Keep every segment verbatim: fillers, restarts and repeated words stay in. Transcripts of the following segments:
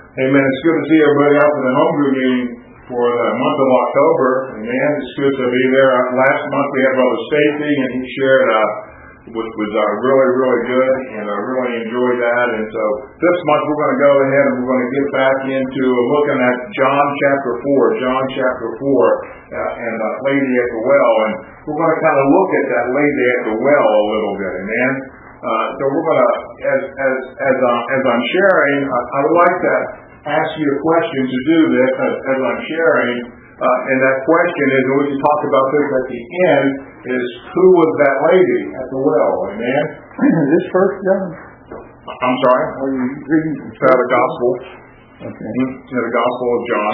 Amen. It's good to see everybody out for the home group meeting for the month of October. Amen. It's good to be there. Last month we had Brother Stacy, and he shared, uh, which was uh, really, really good, and I really enjoyed that. And so this month we're going to go ahead and we're going to get back into looking at John chapter four, John chapter four, uh, and uh, Lady at the Well. And we're going to kind of look at that Lady at the Well a little bit. Amen. Uh, so we're going to, as as as, uh, as I'm sharing, I, I would like to ask you a question to do this as, as I'm sharing, uh, and that question is, and we can talk about this at the end, is who was that lady at the well? Amen. Is this first John? I'm sorry. Are you reading it's out of the Gospel? Okay. It's in the Gospel of John.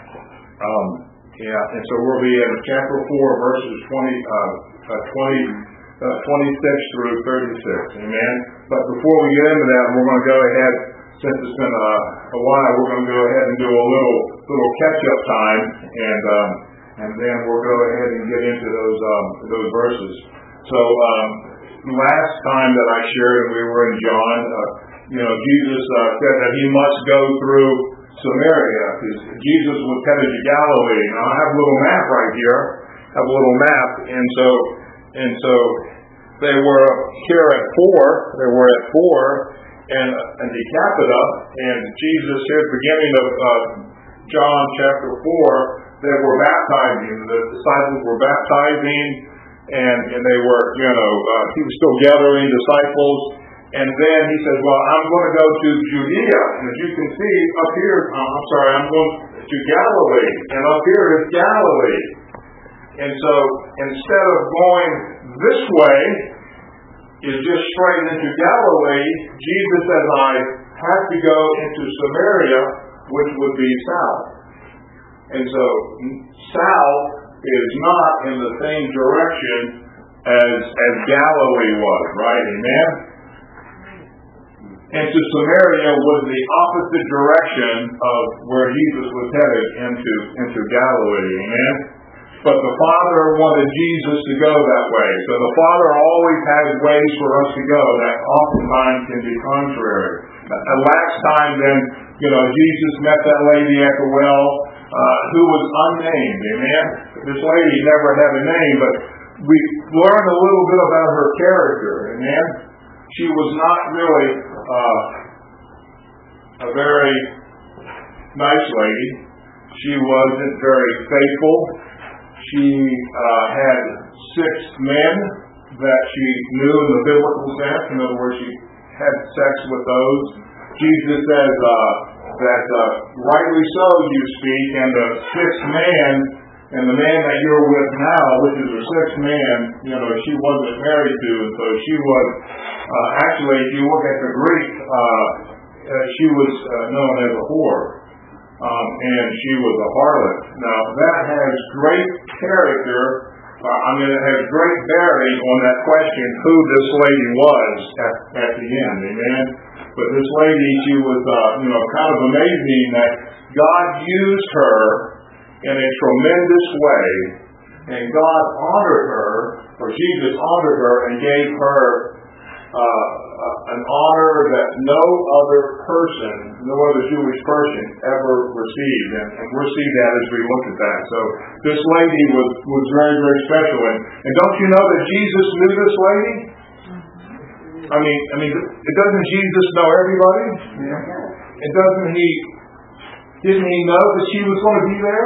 Um, yeah, and so we'll be in chapter four, verses twenty, uh, uh, twenty. Uh, twenty-six through thirty-six, amen. But before we get into that, we're going to go ahead, since it's been a, a while, we're going to go ahead and do a little little catch-up time, and um, and then we'll go ahead and get into those um, those verses. So um, last time that I shared, and we were in John, uh, you know, Jesus uh, said that he must go through Samaria, because Jesus was headed to Galilee. Now I have a little map right here. I have a little map, and so. And so they were here at four, they were at four, and, and Decapita, and Jesus here, beginning of uh, John chapter four, they were baptizing. The disciples were baptizing, and, and they were, you know, uh, he was still gathering disciples. And then he says, well, I'm going to go to Judea. And as you can see, up here, uh, I'm sorry, I'm going to Galilee. And up here is Galilee. And so instead of going this way, is just straight into Galilee, Jesus says, I have to go into Samaria, which would be south. And so south is not in the same direction as, as Galilee was, right? Amen? And to Samaria was the opposite direction of where Jesus was headed into, into Galilee. Amen? But the Father wanted Jesus to go that way. So the Father always has ways for us to go that oftentimes can be contrary. And last time then, you know, Jesus met that lady at the well uh, who was unnamed. Amen? This lady never had a name, but we learned a little bit about her character. Amen? She was not really uh, a very nice lady. She wasn't very faithful. She uh, had six men that she knew in the biblical sense. In other words, she had sex with those. Jesus says uh, that uh, rightly so you speak, and the sixth man, and the man that you're with now, which is the sixth man, you know, she wasn't married to, and so she was, uh, actually, if you look at the Greek, uh, uh, she was uh, known as a whore. Um, and she was a harlot. Now, that has great character, uh, I mean, it has great bearing on that question who this lady was at, at the end, amen? But this lady, she was, uh, you know, kind of amazing that God used her in a tremendous way, and God honored her, or Jesus honored her and gave her uh, uh, an honor that no other person, no other Jewish person ever received. And, and we'll see that as we look at that. So this lady was, was very, very special. And, and don't you know that Jesus knew this lady? I mean, I mean, it doesn't Jesus know everybody? Yeah. It doesn't he, didn't he know that she was going to be there?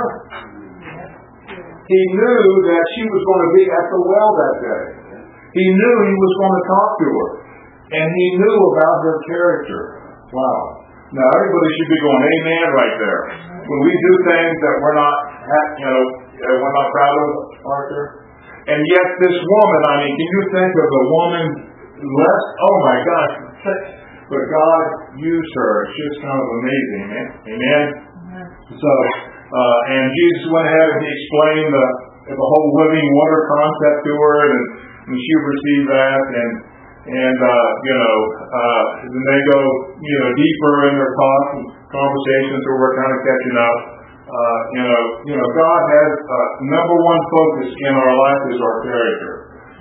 He knew that she was going to be at the well that day. He knew he was going to talk to her. And he knew about her character. Wow. Now everybody should be going, amen, right there. When we do things that we're not, you know, we're not proud of, Arthur. And yet this woman, I mean, can you think of a woman less, oh my gosh, but God used her. It's just kind of amazing, man. Amen? So, uh, and Jesus went ahead and he explained the, the whole living water concept to her, and and she received that, and and uh, you know, uh, then they go you know deeper in their talk and conversations, so we're kind of catching up. Uh, you know, you know, God has uh, number one focus in our life is our character.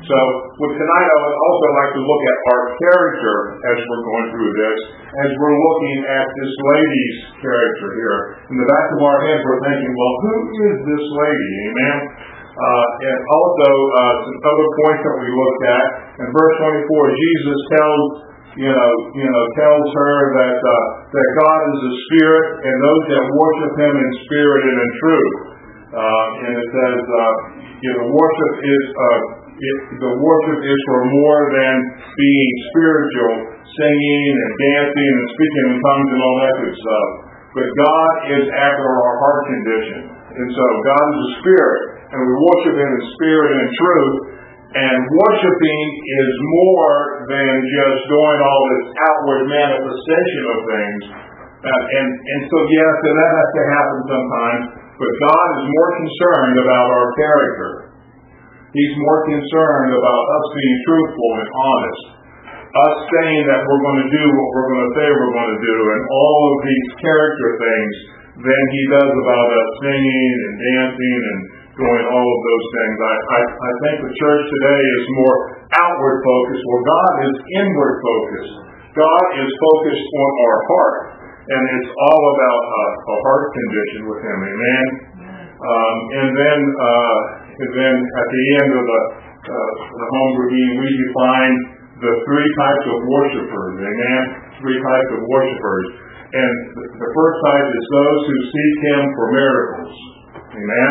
So well, tonight I would also like to look at our character as we're going through this, as we're looking at this lady's character here. In the back of our heads we're thinking, well, who is this lady? Amen? Uh, and also uh, some other points that we looked at. In verse twenty-four, Jesus tells You know, you know, tells her that uh, that God is a spirit, and those that worship Him in spirit and in truth. Uh, and it says, uh, you know, worship is uh, it, the worship is for more than being spiritual, singing and dancing and speaking in tongues and all that good stuff. But God is after our heart condition, and so God is a spirit, and we worship Him in spirit and in truth. And worshiping is more than just doing all this outward manifestation of things. Uh, and, and so, yes, and that has to happen sometimes, but God is more concerned about our character. He's more concerned about us being truthful and honest, us saying that we're going to do what we're going to say we're going to do, and all of these character things than He does about us singing and dancing and doing all of those things. I, I, I think the church today is more outward focused, where God is inward focused. God is focused on our heart, and it's all about a, a heart condition with Him. Amen. Um, and then, uh, and then at the end of the uh, the home review, we define the three types of worshipers. Amen. Three types of worshipers, and the, the first type is those who seek Him for miracles. Amen.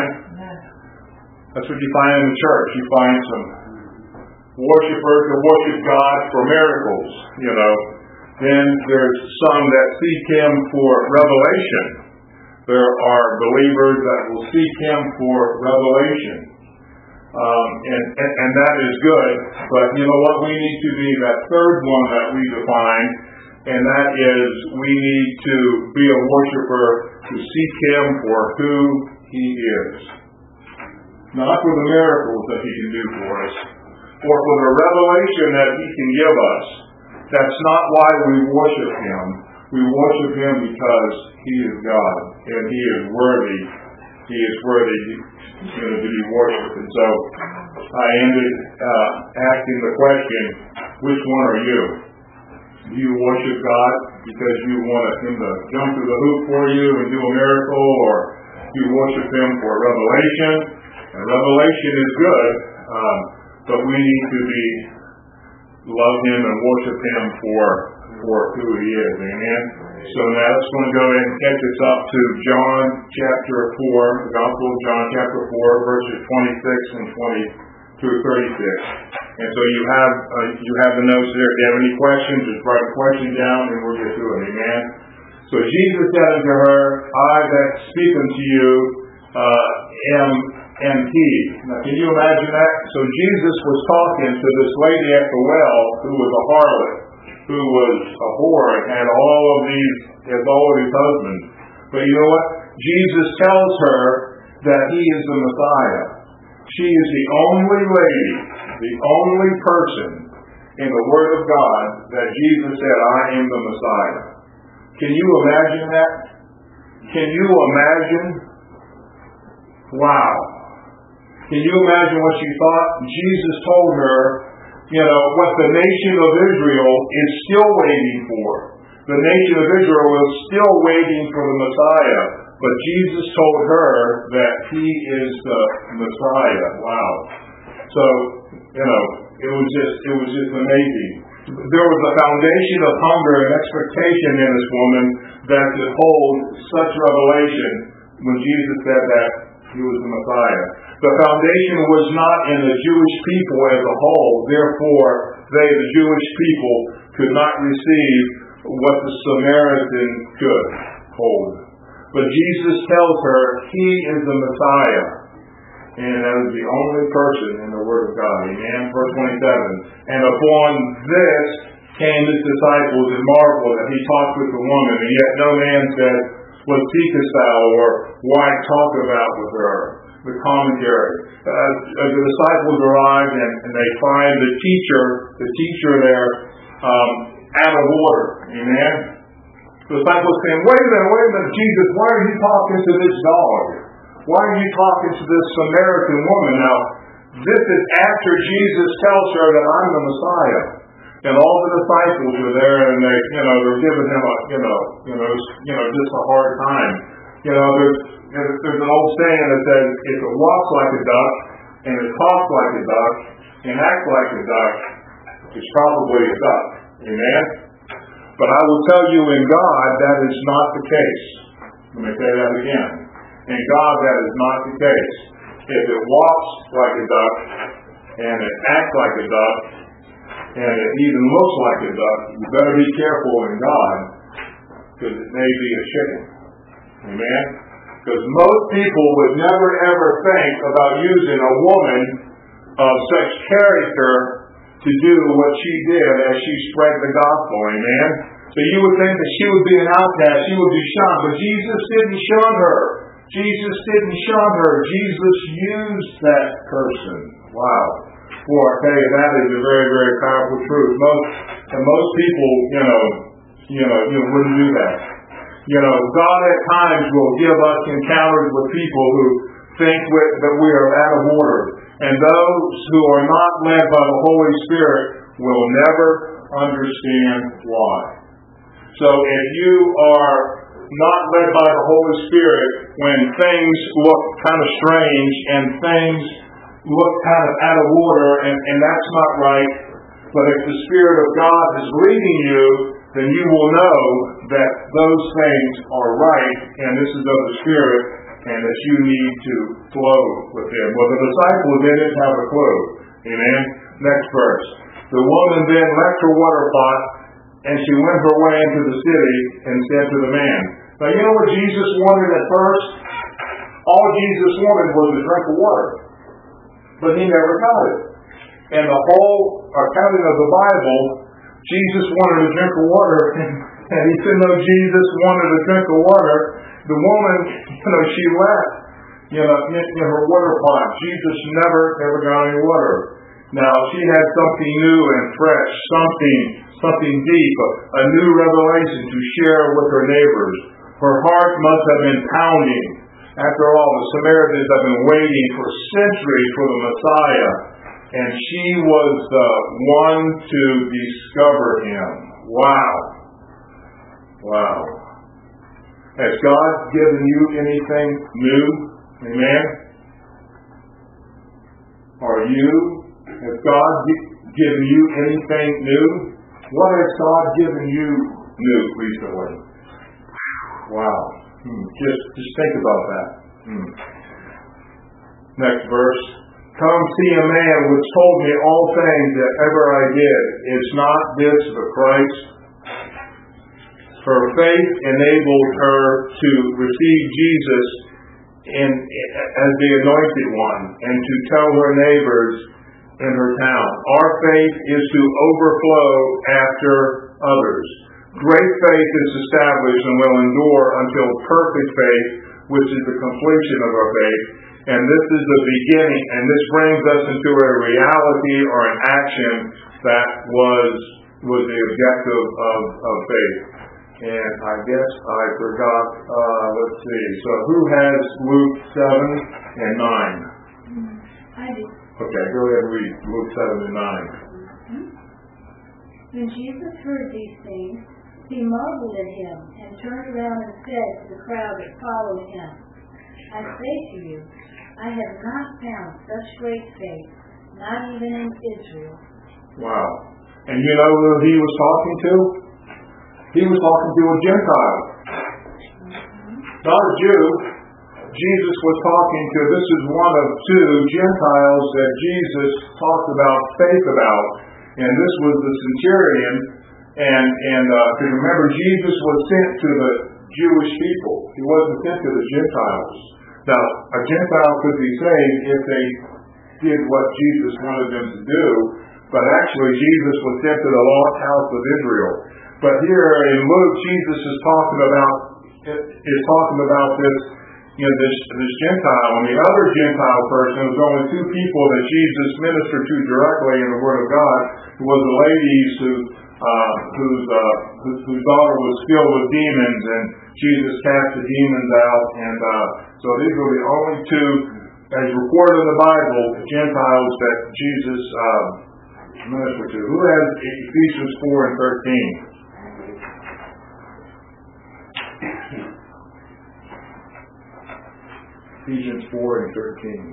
That's what you find in the church. You find some worshipers that worship God for miracles, you know. Then there's some that seek Him for revelation. There are believers that will seek Him for revelation. Um, and, and, and that is good. But you know what? We need to be that third one that we define, and that is we need to be a worshiper to seek Him for who He is. Not for the miracles that He can do for us, or for the revelation that He can give us. That's not why we worship Him. We worship Him because He is God, and He is worthy. He is worthy you know, to be worshipped. And so I ended uh, asking the question, which one are you? Do you worship God because you want Him to jump through the hoop for you and do a miracle, or do you worship Him for revelation? And revelation is good, um, but we need to be love Him and worship Him for for who He is. Amen. So now let's going to go ahead and catch us up to John chapter four, the Gospel of John chapter four, verses twenty-six and twenty through thirty-six. And so you have uh, you have the notes there. If you have any questions, just write a question down, and we'll get through it. Amen. So Jesus said unto her, I that speak unto you uh, am. And he. Now, can you imagine that? So Jesus was talking to this lady at the well who was a harlot, who was a whore and had all of these, as all of these husbands. But you know what? Jesus tells her that He is the Messiah. She is the only lady, the only person in the Word of God that Jesus said, I am the Messiah. Can you imagine that? Can you imagine? Wow. Can you imagine what she thought? Jesus told her, you know, what the nation of Israel is still waiting for. The nation of Israel is still waiting for the Messiah. But Jesus told her that He is the Messiah. Wow. So, you know, it was just, it was just amazing. There was a foundation of hunger and expectation in this woman that could hold such revelation when Jesus said that He was the Messiah. The foundation was not in the Jewish people as a whole. Therefore, they, the Jewish people, could not receive what the Samaritan could hold. But Jesus tells her He is the Messiah. And that is the only person in the Word of God. Amen. Verse twenty-seven. And upon this came His disciples and marveled that He talked with the woman. And yet no man said, what seekest thou? Or why talk about with her? The commentary. Uh, the disciples arrived and, and they find the teacher, the teacher there, um, out of order. Amen. The disciples saying, wait a minute, wait a minute, Jesus, why are you talking to this dog? Why are you talking to this Samaritan woman? Now, This is after Jesus tells her that I'm the Messiah. And all the disciples are there, and they, you know, they're giving him a, you know, you know, you know, just a hard time. You know, there's there's an old saying that says, if it walks like a duck, and it talks like a duck, and acts like a duck, it's probably a duck. Amen? But I will tell you, in God, that is not the case. Let me say that again. In God, that is not the case. If it walks like a duck, and it acts like a duck, and it even looks like a duck, you better be careful in God, because it may be a chicken. Amen? Because most people would never ever think about using a woman of such character to do what she did as she spread the gospel. Amen? So you would think that she would be an outcast, she would be shunned, but Jesus didn't shun her. Jesus didn't shun her. Jesus used that person. Wow. Boy, I tell you, that is a very, very powerful truth. Most and most people, you know, you know, you know, wouldn't do that. You know, God at times will give us encounters with people who think with, that we are out of order. And those who are not led by the Holy Spirit will never understand why. So if you are not led by the Holy Spirit when things look kind of strange and things look kind of out of order, and, and that's not right, but if the Spirit of God is leading you, then you will know that those things are right, and this is of the Spirit, and that you need to flow with Him. Well, the disciples didn't have a clue. Amen? Next verse. The woman then left her water pot, and she went her way into the city and said to the man. Now, you know what Jesus wanted at first? All Jesus wanted was a drink of water. But he never got it. And the whole accounting of the Bible, Jesus wanted a drink of water, and he said, no, Jesus wanted a drink of water. The woman, you know, she left, you know, in, in her water pot. Jesus never, never got any water. Now, she had something new and fresh, something, something deep, a, a new revelation to share with her neighbors. Her heart must have been pounding. After all, the Samaritans have been waiting for centuries for the Messiah, and she was the one to discover him. Wow. Wow. Has God given you anything new? Amen? Are you, has God given you anything new? What has God given you new recently? Wow. Hmm. Just, just think about that. Hmm. Next verse. Come see a man which told me all things that ever I did. Is not this the Christ? Her faith enabled her to receive Jesus in, as the anointed one and to tell her neighbors in her town. Our faith is to overflow after others. Great faith is established and will endure until perfect faith, which is the completion of our faith. And this is the beginning, and this brings us into a reality or an action that was was the objective of, of faith. And I guess I forgot, uh, let's see. So who has Luke seven and nine? I do. Okay, go ahead and read Luke seven and nine. Mm-hmm. When Jesus heard these things, he marveled at him and turned around and said to the crowd that followed him, I say to you, I have not found such great faith, not even in Israel. Wow. And you know who he was talking to? He was talking to a Gentile. Mm-hmm. Not a Jew. Jesus was talking to, this is one of two Gentiles that Jesus talked about faith about. And this was the centurion. And, and uh, to remember, Jesus was sent to the Jewish people. He wasn't sent to the Gentiles. Now, a Gentile could be saved if they did what Jesus wanted them to do, but actually Jesus was sent to the lost house of Israel. But here in Luke, Jesus is talking about is talking about this, you know, this this Gentile, and the other Gentile person. There was only two people that Jesus ministered to directly in the Word of God. It was the ladies who uh, whose uh, whose, whose daughter was filled with demons, and Jesus cast the demons out, and uh, so these were the only two as recorded in the Bible, Gentiles that Jesus uh, ministered to. Who has Ephesians four and thirteen? Ephesians four and thirteen.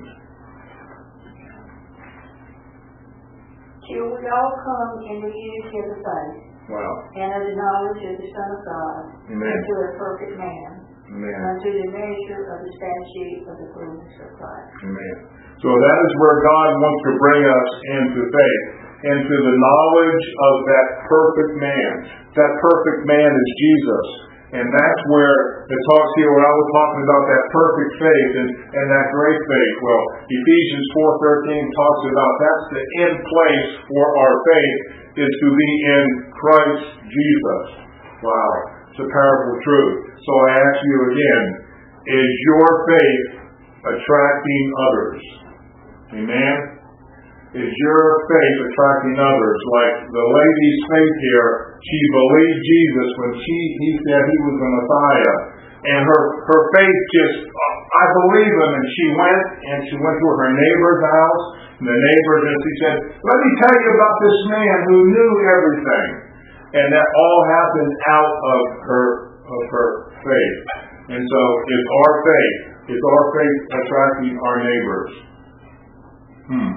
Till we all come in the unity of the faith, Wow. and of the knowledge of the Son of God, Amen. unto a perfect man, Amen. unto the measure of the statute of the fullness of Christ. Amen. So that is where God wants to bring us into faith, into the knowledge of that perfect man. That perfect man is Jesus. And that's where it talks here, when I was talking about that perfect faith and, and that great faith. Well, Ephesians four thirteen talks about that's the end place for our faith, is to be in Christ Jesus. Wow. It's a powerful truth. So I ask you again, is your faith attracting others? Amen? Is your faith attracting others? Like the lady's faith here, she believed Jesus when she he said he was the Messiah. And her, her faith just, I believe him. And she went, and she went to her neighbor's house. And the neighbors, and she said, let me tell you about this man who knew everything. And that all happened out of her of her faith. And so it's our faith. It's our faith attracting our neighbors. Hmm.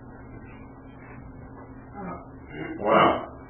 Wow.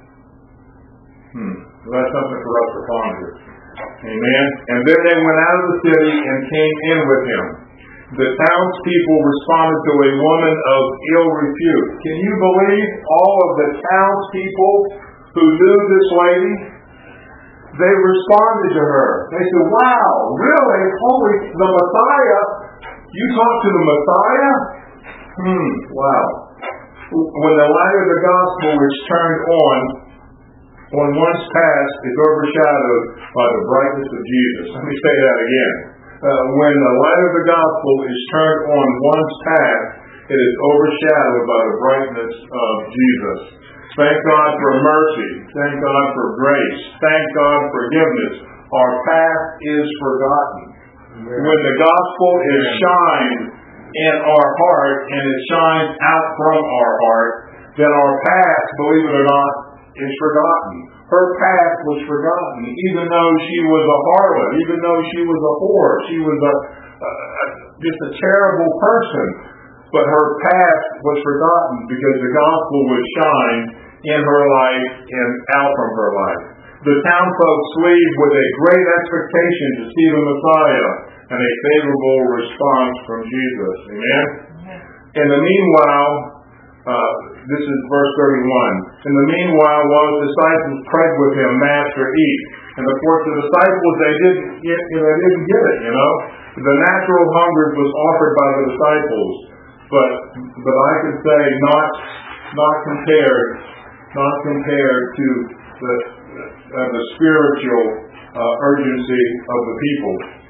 Hmm. So that's something for us to ponder. Amen. And then they went out of the city and came in with him. The townspeople responded to a woman of ill repute. Can you believe all of the townspeople who knew this lady? They responded to her. They said, wow, really? Holy, the Messiah? You talked to the Messiah? Hmm, wow. When the light of the gospel is turned on, on one's path is overshadowed by the brightness of Jesus. Let me say that again. Uh, when the light of the gospel is turned on one's path, it is overshadowed by the brightness of Jesus. Thank God for mercy. Thank God for grace. Thank God for forgiveness. Our path is forgotten. Amen. When the gospel is shined in our heart and it shines out from our heart, then our path, believe it or not, is forgotten. Her path was forgotten, even though she was a harlot, even though she was a whore, she was a, a, a just a terrible person. But her path was forgotten because the gospel would shine in her life and out from her life. The town folks leave with a great expectation to see the Messiah and a favorable response from Jesus. Amen? In the meanwhile, uh, this is verse thirty-one. In the meanwhile, while his disciples prayed with him, Master, eat. And of course, the disciples, they didn't get, you know, they didn't get it, you know. The natural hunger was offered by the disciples, but but I could say not not compared, not compared to the uh, the spiritual uh, urgency of the people.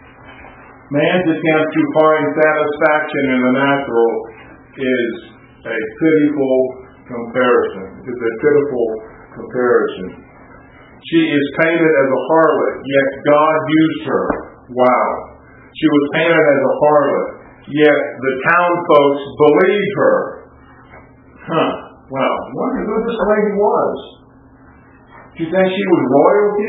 Man's attempt to find satisfaction in the natural is a pitiful comparison. It's a pitiful comparison. She is painted as a harlot, yet God used her. Wow. She was painted as a harlot, yet the town folks believed her. Huh. Wow. I wonder who this lady was. Do you think she was royalty?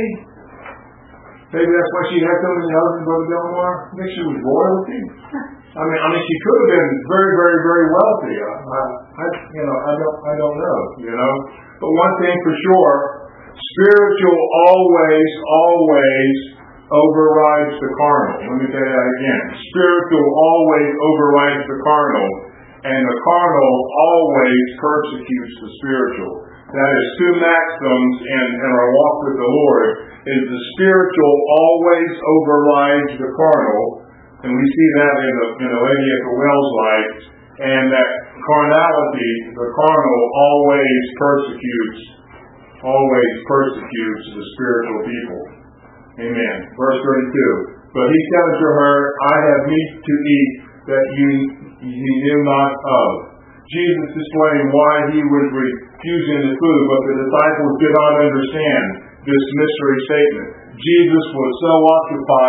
Maybe that's why she had so many husbands, Brother Delmar. I think she was royalty. I mean, I mean, she could have been very, very, very wealthy. I, I, you know, I don't, I don't know. You know, but one thing for sure, spiritual always, always overrides the carnal. Let me say that again. Spiritual always overrides the carnal, and the carnal always persecutes the spiritual. That is two maxims in, in our walk with the Lord. Is the spiritual always overrides the carnal, and we see that in the in the lady at the well's life, and that carnality, the carnal, always persecutes, always persecutes the spiritual people. Amen. Verse thirty-two. But he said unto her, I have meat to eat that you ye knew not of. Jesus explained why he was refusing the food, but the disciples did not understand this mystery statement. Jesus was so occupied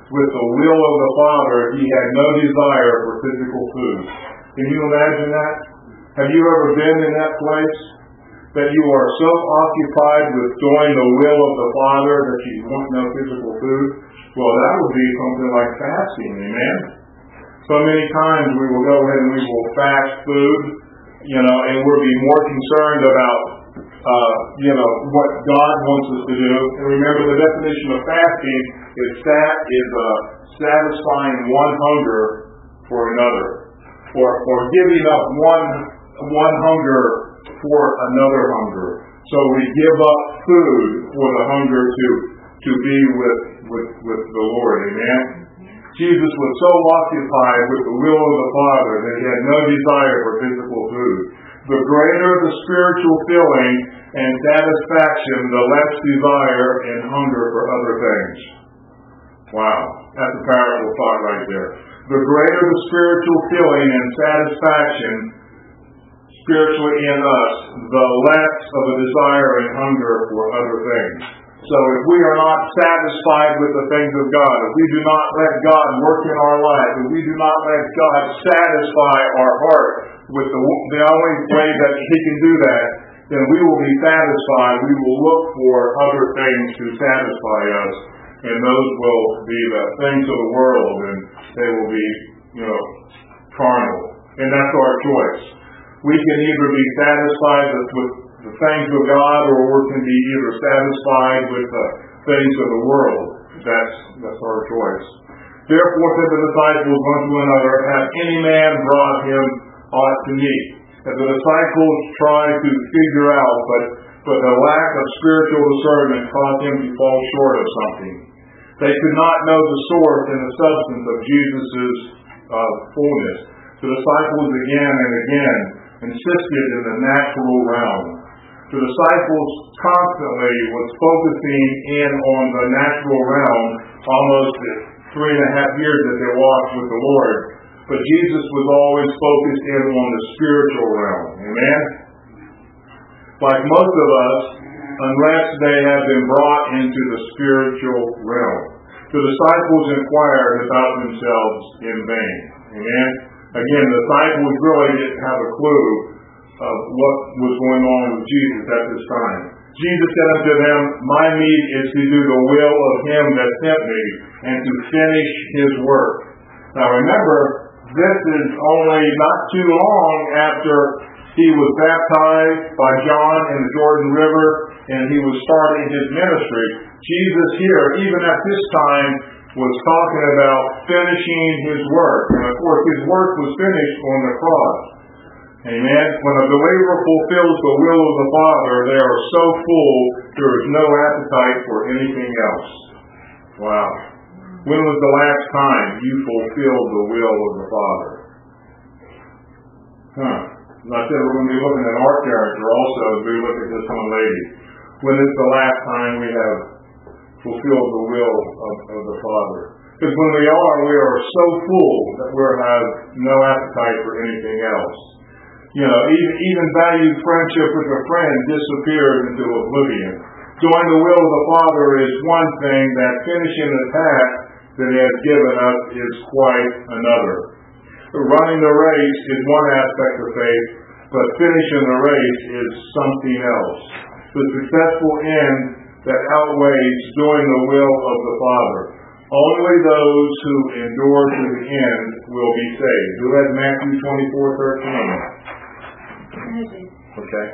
with the will of the Father, he had no desire for physical food. Can you imagine that? Have you ever been in that place? That you are so occupied with doing the will of the Father that you want no physical food? Well, that would be something like fasting, amen? So many times we will go ahead and we will fast food, you know, and we'll be more concerned about, uh, you know, what God wants us to do. And remember, the definition of fasting is that is uh, satisfying one hunger for another, or or giving up one one hunger for another hunger. So we give up food for the hunger to to be with with with the Lord. Amen. Jesus was so occupied with the will of the Father that he had no desire for physical food. The greater the spiritual filling and satisfaction, the less desire and hunger for other things. Wow, that's a powerful thought right there. The greater the spiritual filling and satisfaction spiritually in us, the less of a desire and hunger for other things. So if we are not satisfied with the things of God, if we do not let God work in our life, if we do not let God satisfy our heart with the, the only way that he can do that, then we will be satisfied. We will look for other things to satisfy us, and those will be the things of the world, and they will be, you know, carnal. And that's our choice. We can either be satisfied with, with the things of God, or we can be either satisfied with the things of the world. That's that's our choice. Therefore said the disciples one to another, have any man brought him aught to meat? And the disciples tried to figure out, but, but the lack of spiritual discernment caused them to fall short of something. They could not know the source and the substance of Jesus' uh, fullness. The disciples again and again insisted in the natural realm. The disciples constantly was focusing in on the natural realm almost the three and a half years that they walked with the Lord. But Jesus was always focused in on the spiritual realm. Amen? Like most of us, unless they have been brought into the spiritual realm. The disciples inquired about themselves in vain. Amen? Again, the disciples really didn't have a clue of what was going on with Jesus at this time. Jesus said unto them, my meat is to do the will of him that sent me, and to finish his work. Now remember, this is only not too long after he was baptized by John in the Jordan River, and he was starting his ministry. Jesus here, even at this time, was talking about finishing his work. And of course, his work was finished on the cross. Amen. When a believer fulfills the will of the Father, they are so full, there is no appetite for anything else. Wow. When was the last time you fulfilled the will of the Father? Huh. As I said, we're going to be looking at our character also as we look at this young lady. When is the last time we have fulfilled the will of, of the Father? Because when we are, we are so full that we have no appetite for anything else. You know, even, even valued friendship with a friend disappears into oblivion. Doing the will of the Father is one thing, that finishing the task that he has given us is quite another. Running the race is one aspect of faith, but finishing the race is something else. The successful end that outweighs doing the will of the Father. Only those who endure to the end will be saved. Do that in Matthew twenty-four thirteen. Okay.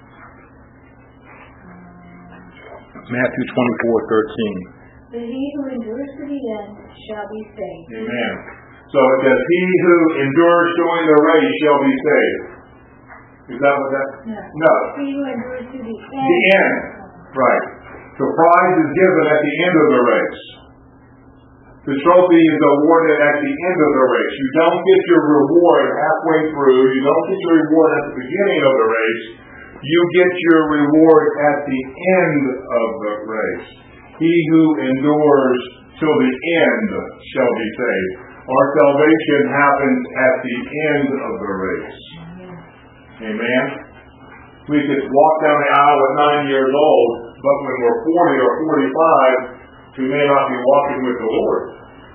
Matthew twenty-four thirteen. But he who endures to the end shall be saved. Amen. So it says, he who endures during the race shall be saved. Is that what that? No. No. He who endures to the end. The end. Right. The prize is given at the end of the race. The trophy is awarded at the end of the race. You don't get your reward halfway through. You don't get your reward at the beginning of the race. You get your reward at the end of the race. He who endures till the end shall be saved. Our salvation happens at the end of the race. Amen? We could walk down the aisle at nine years old, but when we're forty or forty-five, we may not be walking with the Lord.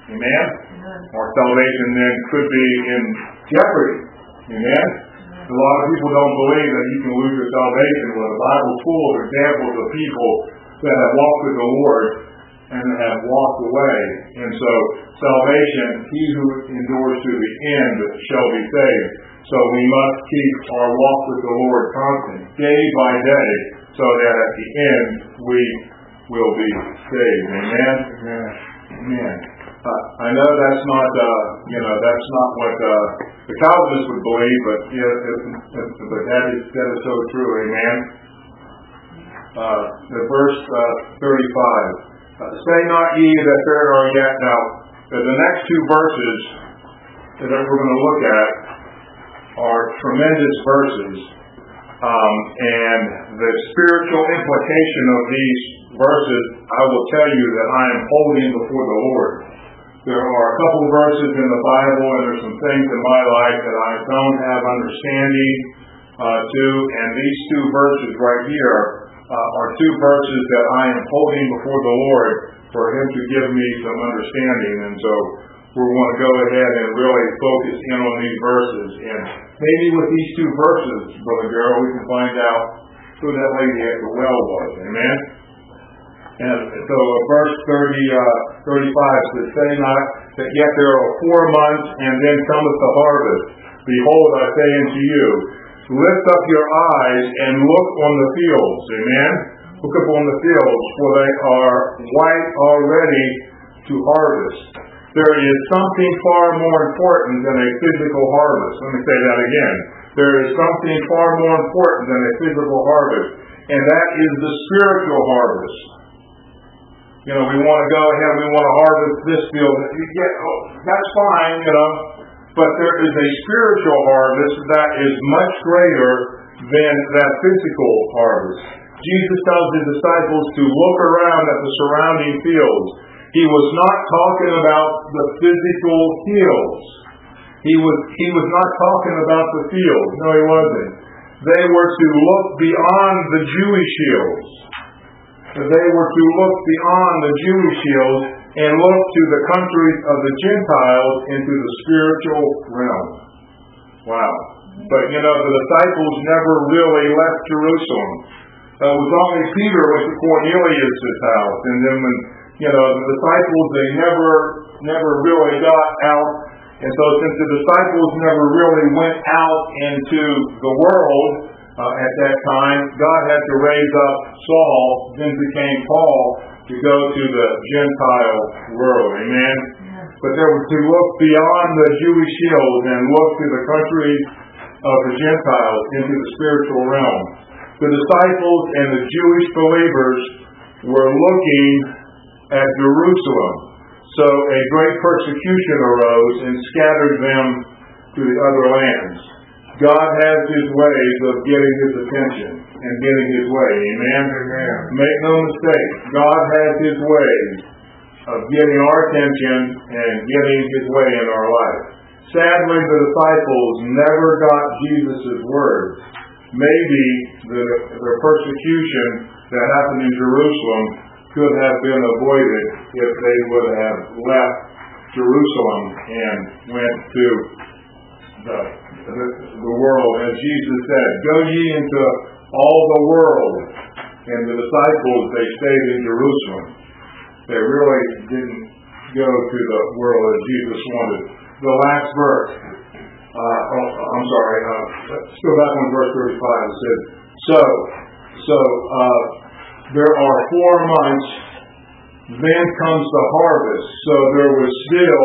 Amen? Our salvation then could be in jeopardy. Amen? A lot of people don't believe that you can lose your salvation. Well, the Bible's full of examples of people that have walked with the Lord and have walked away. And so, salvation, he who endures to the end shall be saved. So we must keep our walk with the Lord constant, day by day, so that at the end we will be saved. Amen? Amen. Amen. Uh, I know that's not, uh, you know, that's not what uh, the Calvinists would believe, but yeah, it, it, but that is that is so true. Amen. Uh, the verse uh, thirty-five. Uh, Say not ye that there are yet now. The next two verses that we're going to look at are tremendous verses, um, and the spiritual implication of these verses, I will tell you that I am holding before the Lord. There are a couple of verses in the Bible, and there's some things in my life that I don't have understanding uh, to, and these two verses right here uh, are two verses that I am holding before the Lord for Him to give me some understanding. And so we want to go ahead and really focus in on these verses. And maybe with these two verses, Brother Gerald, we can find out who that lady at the well was. Amen? And so uh, verse thirty, uh, thirty-five says, Say not that yet there are four months, and then cometh the harvest. Behold, I say unto you, lift up your eyes and look on the fields. Amen? Look up on the fields, for they are white already to harvest. There is something far more important than a physical harvest. Let me say that again. There is something far more important than a physical harvest, and that is the spiritual harvest. You know, we want to go ahead, we want to harvest this field. Yeah, oh, that's fine, you know, but there is a spiritual harvest that is much greater than that physical harvest. Jesus tells his disciples to look around at the surrounding fields. He was not talking about the physical fields. He was, he was not talking about the fields. No, he wasn't. They were to look beyond the Jewish fields. They were to look beyond the Jewish fields and look to the countries of the Gentiles into the spiritual realm. Wow. But, you know, the disciples never really left Jerusalem. Uh, it was only Peter went to Cornelius' house. And then when, you know, the disciples, they never, never really got out. And so since the disciples never really went out into the world uh, at that time, God had to raise up Saul, then became Paul, to go to the Gentile world. Amen? But they were to look beyond the Jewish fields and look to the countries of the Gentiles into the spiritual realm. The disciples and the Jewish believers were looking at Jerusalem. So a great persecution arose and scattered them to the other lands. God has His ways of getting His attention and getting His way. Amen? Amen. Make no mistake, God has His ways of getting our attention and getting His way in our life. Sadly, the disciples never got Jesus' words. Maybe the, the persecution that happened in Jerusalem could have been avoided if they would have left Jerusalem and went to the, the, the world. As Jesus said, go ye into all the world. And the disciples, they stayed in Jerusalem. They really didn't go to the world as Jesus wanted. The last verse, uh, oh, I'm sorry, uh, let's go back on verse thirty-five. It says, so, so, uh, there are four months, then comes the harvest. So there was still,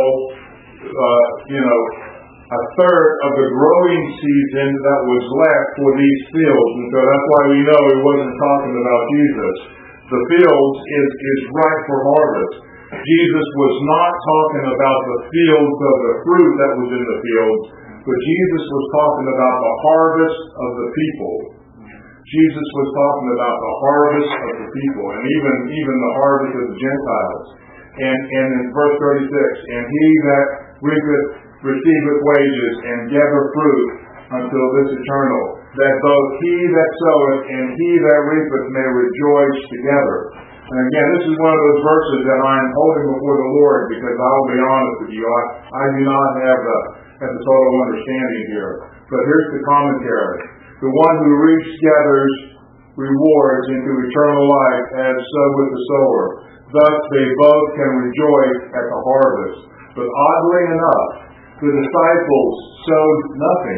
uh, you know, a third of the growing season that was left for these fields. And so that's why we know he wasn't talking about Jesus. The fields is, is ripe for harvest. Jesus was not talking about the fields of the fruit that was in the fields, but Jesus was talking about the harvest of the people. Jesus was talking about the harvest of the people, and even, even the harvest of the Gentiles. And, and in verse thirty-six, and he that reapeth receiveth wages, and gather fruit until this eternal, that both he that soweth and he that reapeth may rejoice together. And again, this is one of those verses that I'm holding before the Lord because I'll be honest with you, I, I do not have the, have the total understanding here. But here's the commentary. The one who reaps gathers rewards into eternal life, as so with the sower. Thus they both can rejoice at the harvest. But oddly enough, the disciples sowed nothing.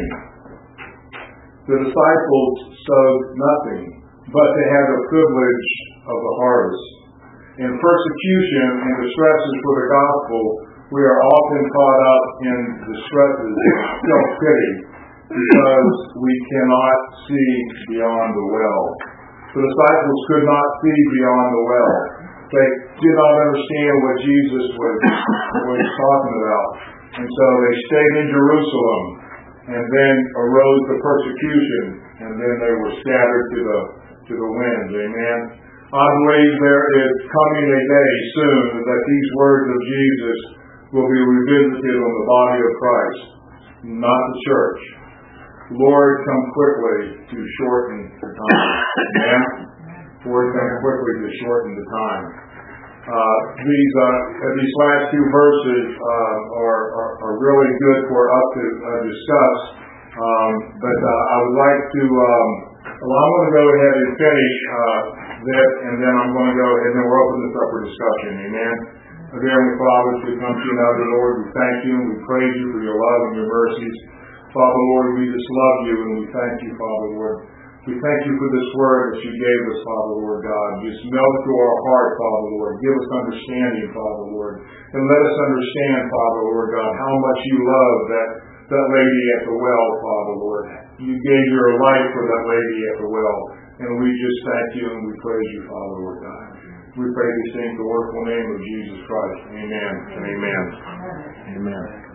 The disciples sowed nothing, but they had the privilege of the harvest. In persecution and distresses for the gospel, we are often caught up in distresses, self-pity, because we cannot see beyond the well. The disciples could not see beyond the well. They did not understand what Jesus was, was talking about. And so they stayed in Jerusalem, and then arose the persecution, and then they were scattered to the to the winds. Amen. I believe there is coming a day soon that these words of Jesus will be revisited on the body of Christ, not the church. Lord, come quickly to shorten the time. Amen. Lord, come quickly to shorten the time. Uh, these uh, these last two verses uh, are, are are really good for us to uh, discuss. Um, but uh, I would like to. Um, well, I'm going to go ahead and finish uh, this, and then I'm going to go ahead and then we'll open this up for discussion. Amen. Dear Heavenly Father, as we come to you now, dear Lord, we thank you and we praise you for your love and your mercies. Father, Lord, we just love you and we thank you, Father, Lord. We thank you for this word that you gave us, Father, Lord God. Just melt through our heart, Father, Lord. Give us understanding, Father, Lord. And let us understand, Father, Lord God, how much you love that, that lady at the well, Father, Lord. You gave your life for that lady at the well. And we just thank you and we praise you, Father, Lord God. We pray these things in the wonderful name of Jesus Christ. Amen and amen. Amen.